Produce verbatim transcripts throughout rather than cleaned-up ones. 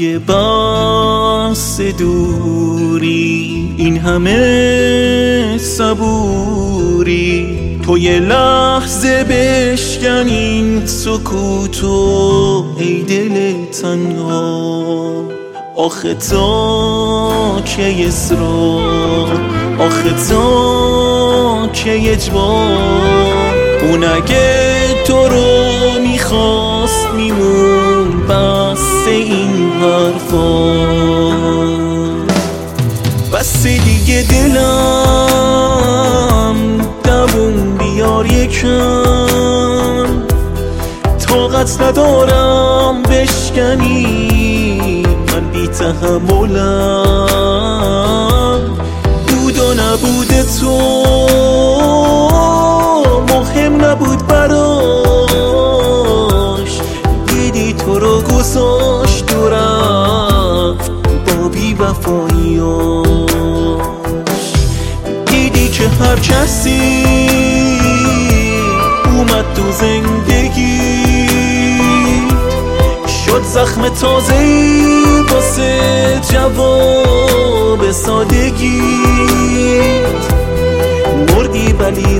دیگه بس دوری، این همه صبوری، تو یه لحظه بشکن این سکوتو ای دل تنها. آخه تا کی اصرار، آخه تا کی اجبار، اون اگه تو رو میخواست میمون بس این حرفا. بس دیگه دلم دووم بیار یکم، طاقت ندارم بشکنی من بی تحملم. بود و نبود تو مهم نبود براش، دیدی تو رو گذاشت و رفت با بی وفاییاش. دیدی که هر کسی اومد تو زندگی شد زخم تازه‌ای واسه جواب سادگی. مردی ولی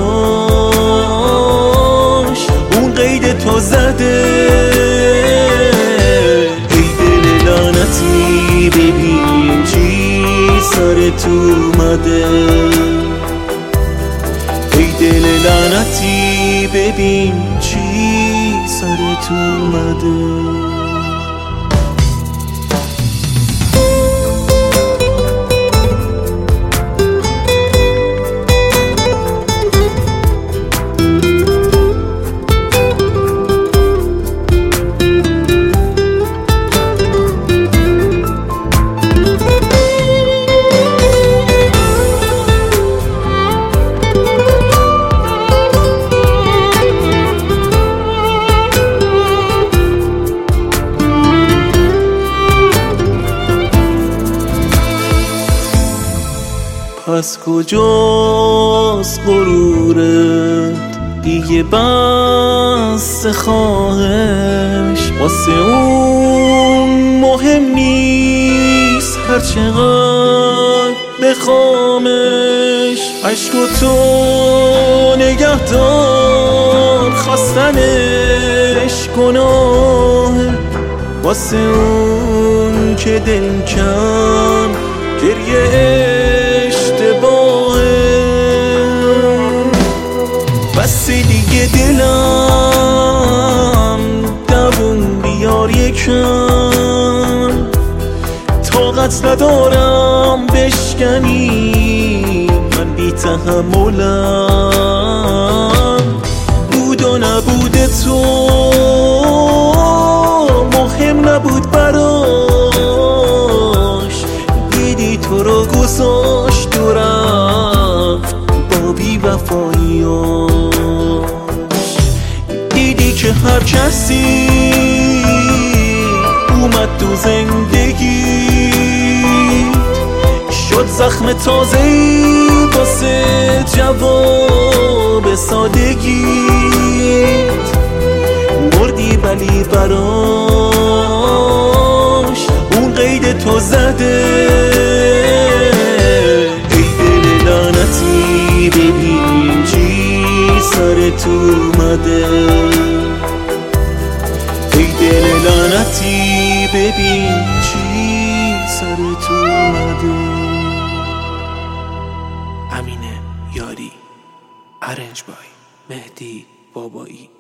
براش اون قید تو زده. ای دل لعنتی ببین چی سرت اومده، ای دل لعنتی ببین چی سرت اومده. پس کجاست غرورت دیگه بس خواهش، واسه اون مهم نیست هر چقدر بخوامش. عشق و تو نگه دار خواستنش گناهه، واسه اون که دل کم گریه اشتباهه. بس دیگه دلم دووم بیار یکم، طاقت ندارم بشکنی من بی تحملم. بود و نبود تو مهم نبود براش، دیدی تو رو گذاشت و رفت با بی وفاییاش. دیدی که هر کسی اومد تو زندگی شد زخم تازه‌ای واسه جواب سادگی. مردی ولی براش اون قید تو زده. ای دل لعنتی ببین چی سرت اومده، ای دل لعنتی ببین چی سرت اومده. امین یاری، ارنج بای مهدی بابایی.